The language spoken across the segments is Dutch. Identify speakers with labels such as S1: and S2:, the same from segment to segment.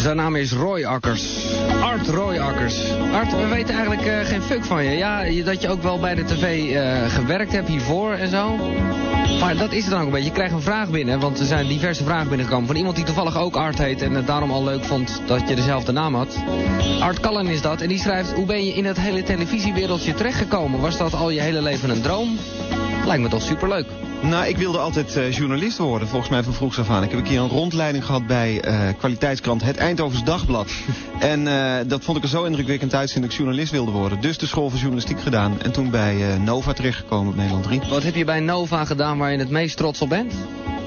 S1: Zijn naam is Roy Akkers. Art Roy Akkers. Art, we weten eigenlijk geen fuck van je. Ja, dat je ook wel bij de tv gewerkt hebt hiervoor en zo. Maar dat is het dan ook een beetje. Je krijgt een vraag binnen, want er zijn diverse vragen binnengekomen van iemand die toevallig ook Art heet en het daarom al leuk vond dat je dezelfde naam had. Art Kallen is dat en die schrijft: hoe ben je in het hele televisiewereldje terechtgekomen? Was dat al je hele leven een droom? Lijkt me toch superleuk.
S2: Nou, ik wilde altijd journalist worden, volgens mij van vroegs af aan. Ik heb een keer een rondleiding gehad bij kwaliteitskrant Het Eindhovens Dagblad. En dat vond ik er zo indrukwekkend uitzien dat ik journalist wilde worden. Dus de school van journalistiek gedaan. En toen bij Nova terechtgekomen op Nederland 3.
S1: Wat heb je bij Nova gedaan waar je het meest trots op bent?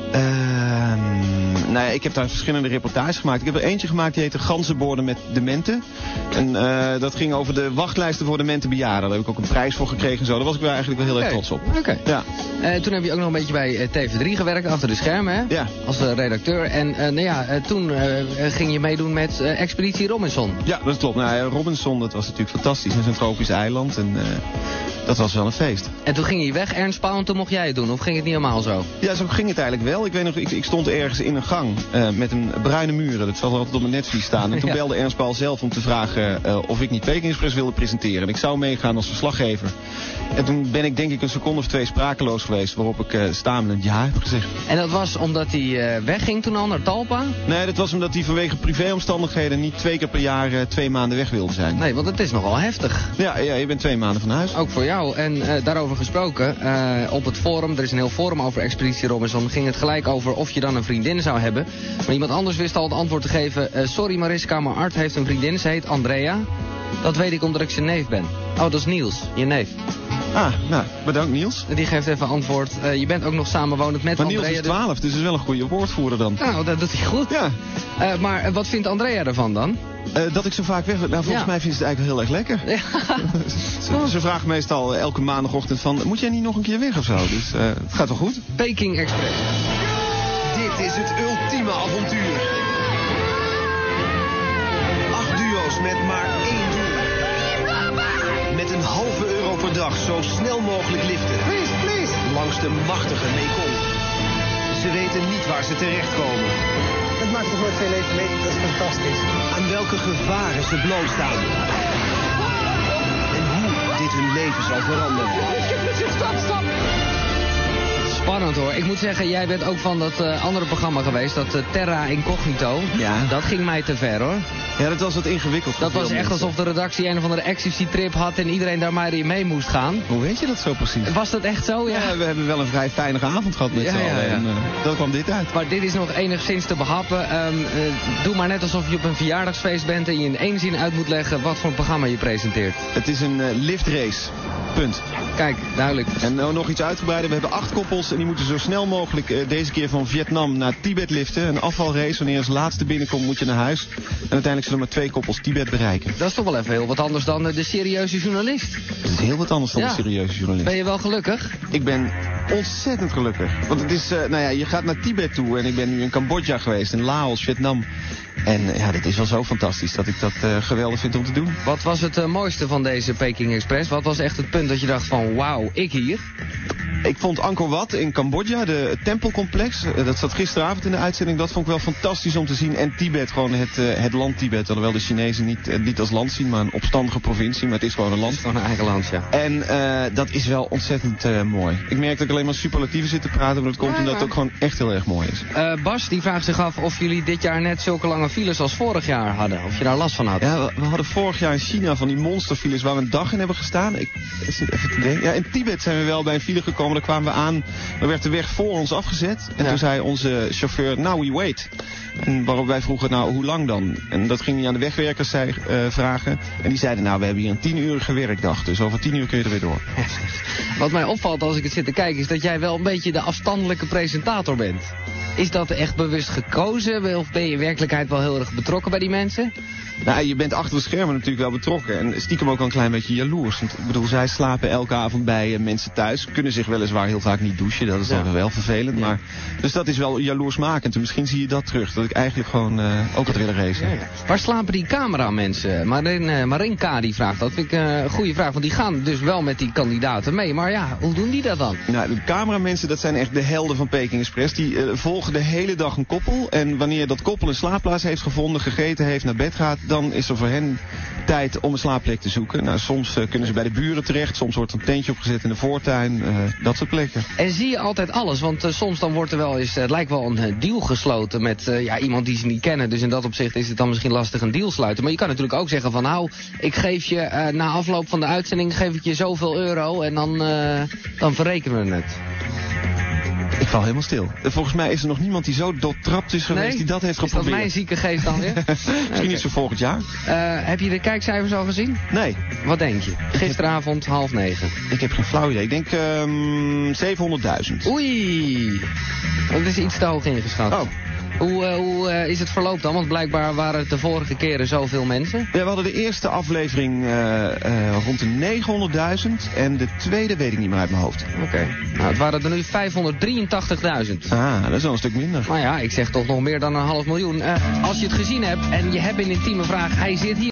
S2: Nou ja, ik heb daar verschillende reportages gemaakt. Ik heb er eentje gemaakt die heette Ganzenborden met dementen. En dat ging over de wachtlijsten voor demente bejaarden. Daar heb ik ook een prijs voor gekregen en zo. Daar was ik wel eigenlijk wel heel erg trots op.
S1: Oké.
S2: Ja.
S1: Toen heb je ook nog een beetje bij TV3 gewerkt, achter de schermen, hè?
S2: Ja.
S1: Als redacteur. En toen ging je meedoen met Expeditie Robinson.
S2: Ja, dat klopt. Nou, Robinson, dat was natuurlijk fantastisch. Het is een tropisch eiland en dat was wel een feest.
S1: En toen ging je weg, Ernst Pauw, en toen mocht jij het doen? Of ging het niet helemaal zo?
S2: Ja, zo ging het eigenlijk wel. Ik weet nog, ik stond ergens in een gang met een bruine muren. Dat zal er altijd op mijn netvlies staan. En toen belde Ernst Pauw zelf om te vragen of ik niet Peking Express wilde presenteren. En ik zou meegaan als verslaggever. En toen ben ik denk ik een seconde of 2 sprakeloos geweest, waarop ik stamelend ja heb gezegd.
S1: En dat was omdat hij wegging toen al naar Talpa?
S2: Nee, dat was omdat hij vanwege privéomstandigheden niet 2 keer per jaar 2 maanden weg wilde zijn.
S1: Nee, want het is nogal heftig.
S2: Ja, je bent 2 maanden van huis.
S1: Ook voor jou. En daarover gesproken, op het forum, er is een heel forum over Expeditie Robinson, ging het gelijk over of je dan een vriendin zou hebben. Maar iemand anders wist al het antwoord te geven. Sorry Mariska, maar Art heeft een vriendin, ze heet Andrea. Dat weet ik omdat ik zijn neef ben. Oh, dat is Niels, je neef.
S2: Ah, nou, bedankt Niels.
S1: Die geeft even antwoord. Je bent ook nog samenwonend met Andrea.
S2: Maar Niels is 12, dus is wel een goede woordvoerder dan.
S1: Nou, dat doet hij goed.
S2: Ja.
S1: Maar wat vindt Andrea ervan dan?
S2: Dat ik zo vaak weg ben. Nou, volgens mij vindt ze het eigenlijk heel erg lekker.
S1: Ja.
S2: Ze vraagt meestal elke maandagochtend van, moet jij niet nog een keer weg of zo? Dus het gaat wel goed.
S1: Peking Express.
S3: Dit is het ultieme avontuur. 8 duo's met maar 1 doel. Met een €0,5 per dag zo snel mogelijk liften. Please. Langs de machtige Mekong. Ze weten niet waar ze terechtkomen.
S4: Dat maakt toch nooit veel leven mee, dat is fantastisch.
S3: Aan welke gevaren ze blootstaan. En hoe dit hun leven zal veranderen.
S4: Stop.
S1: Spannend hoor. Ik moet zeggen, jij bent ook van dat andere programma geweest, dat Terra Incognito.
S2: Ja.
S1: Dat ging mij te ver hoor.
S2: Ja, dat was wat ingewikkeld.
S1: Dat was echt alsof de redactie een of andere ecstasy-trip had en iedereen daar maar in mee moest gaan.
S2: Hoe weet je dat zo precies?
S1: Was dat echt zo? Ja.
S2: Ja, we hebben wel een vrij fijne avond gehad met z'n allen.
S1: Ja.
S2: En dat kwam dit uit.
S1: Maar dit is nog enigszins te behappen. Doe maar net alsof je op een verjaardagsfeest bent en je in 1 zin uit moet leggen wat voor een programma je presenteert.
S2: Het is een liftrace. Punt.
S1: Kijk, duidelijk.
S2: En nou nog iets uitgebreider. We hebben 8 koppels en die moeten zo snel mogelijk deze keer van Vietnam naar Tibet liften. Een afvalrace. Wanneer je als laatste binnenkomt moet je naar huis. En uiteindelijk zullen maar 2 koppels Tibet bereiken.
S1: Dat is toch wel even heel wat anders dan de serieuze journalist.
S2: Dat is heel wat anders dan
S1: Ja.
S2: een serieuze journalist.
S1: Ben je wel gelukkig?
S2: Ik ben ontzettend gelukkig. Want het is, je gaat naar Tibet toe. En ik ben nu in Cambodja geweest, in Laos, Vietnam. En ja, dat is wel zo fantastisch dat ik dat geweldig vind om te doen.
S1: Wat was het mooiste van deze Peking Express? Wat was echt het punt dat je dacht van wauw, ik hier?
S2: Ik vond Angkor Wat in Cambodja, het tempelcomplex, dat zat gisteravond in de uitzending, dat vond ik wel fantastisch om te zien. En Tibet, gewoon het land Tibet, alhoewel de Chinezen niet als land zien, maar een opstandige provincie, maar het is gewoon een land.
S1: Van een eigen land, ja.
S2: En dat is wel ontzettend mooi. Ik merk dat ik alleen maar superlatieven zit te praten, maar dat komt omdat het ook gewoon echt heel erg mooi is.
S1: Bas, die vraagt zich af of jullie dit jaar net zulke lange files als vorig jaar hadden. Of je daar last van had.
S2: Ja, we hadden vorig jaar in China van die monsterfiles waar we een dag in hebben gestaan. Ik zit even te denken. Ja, in Tibet zijn we wel bij een file gekomen. Daar kwamen we aan. Dan werd de weg voor ons afgezet. En toen zei onze chauffeur, now we wait. En waarop wij vroegen, nou, hoe lang dan? En dat ging hij aan de wegwerkers vragen. En die zeiden, nou, we hebben hier een 10-urige werkdag. Dus over 10 uur kun je er weer door.
S1: Wat mij opvalt als ik het zit te kijken, is dat jij wel een beetje de afstandelijke presentator bent. Is dat echt bewust gekozen? Of ben je in werkelijkheid wel heel erg betrokken bij die mensen?
S2: Nou, je bent achter de schermen natuurlijk wel betrokken. En stiekem ook wel een klein beetje jaloers. Want, ik bedoel, zij slapen elke avond bij mensen thuis. Kunnen zich weliswaar heel vaak niet douchen. Dat is dan wel vervelend. Ja. Maar, dus dat is wel jaloersmakend. En misschien zie je dat terug. Dat ik eigenlijk gewoon ook had willen racen. Ja.
S1: Waar slapen die cameramensen? Marinka die vraagt dat. Vind ik een goede vraag. Want die gaan dus wel met die kandidaten mee. Maar ja, hoe doen die dat dan?
S2: Nou, de cameramensen, dat zijn echt de helden van Peking Express. Die volgen volgen de hele dag een koppel. En wanneer dat koppel een slaapplaats heeft gevonden, gegeten heeft, naar bed gaat, dan is er voor hen tijd om een slaapplek te zoeken. Nou, soms kunnen ze bij de buren terecht, soms wordt er een tentje opgezet in de voortuin, dat soort plekken.
S1: En zie je altijd alles, want soms dan wordt er wel eens, het lijkt wel een deal gesloten met iemand die ze niet kennen. Dus in dat opzicht is het dan misschien lastig een deal sluiten. Maar je kan natuurlijk ook zeggen van nou, ik geef je na afloop van de uitzending geef ik je zoveel euro en dan verrekenen we het.
S2: Ik val helemaal stil. Volgens mij is er nog niemand die zo doortrapt is geweest die dat heeft geprobeerd.
S1: Is dat mijn zieke geest dan weer?
S2: Misschien iets voor volgend jaar.
S1: Heb je de kijkcijfers al gezien?
S2: Nee.
S1: Wat denk je? Gisteravond 8:30.
S2: Ik heb geen flauw idee. Ik denk 700.000.
S1: Oei. Dat is iets te hoog ingeschat.
S2: Oh.
S1: Hoe is het verloop dan? Want blijkbaar waren het de vorige keren zoveel mensen.
S2: Ja, we hadden de eerste aflevering rond de 900.000 en de tweede weet ik niet meer uit mijn hoofd.
S1: Oké. Nou, het waren er nu 583.000.
S2: Ah, dat is wel een stuk minder.
S1: Nou ja, ik zeg toch nog meer dan 500.000. Als je het gezien hebt en je hebt een intieme vraag, hij zit hier.